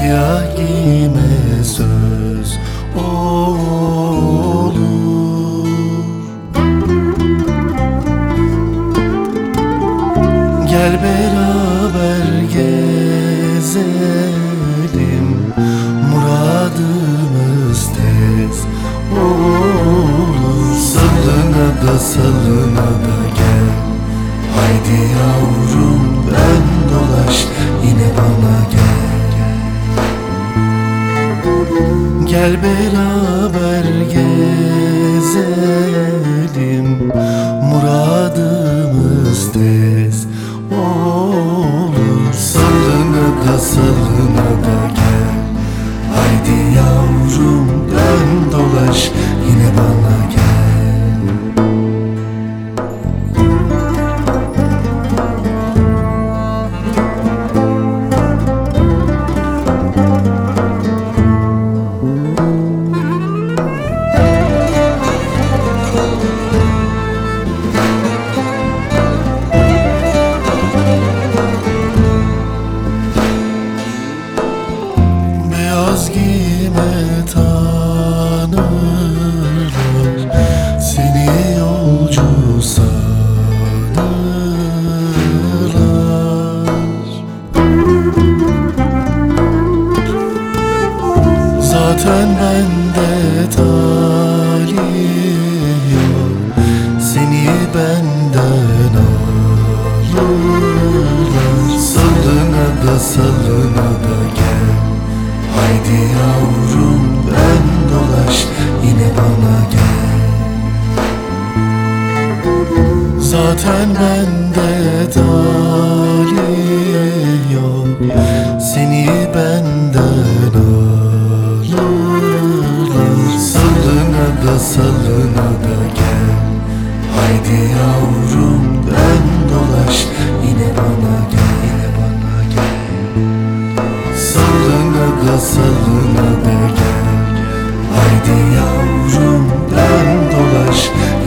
Siyah giyime söz olur. Gel beraber gezelim, muradımız tez olur. Salına da salına da gel, haydi yavrum dön dolaş yine bana gel. Gel beraber gezelim, muradımız tez olur. Salına da salına da gel, haydi yavrum dön dolaş yine bana gel. Beyaz giyme tanırlar, seni yolcu sanırlar. Zaten bende talih yok, seni benden alırlar. Salına da salına da gel, haydi yavrum dön dolaş yine bana gel. Zaten bende talih yok, seni benden alırlar. Salına da salına da gel, haydi yavrum dön dolaş yine bana gel, yine bana gel. Salına da salına da gel, haydi yavrum dön dolaş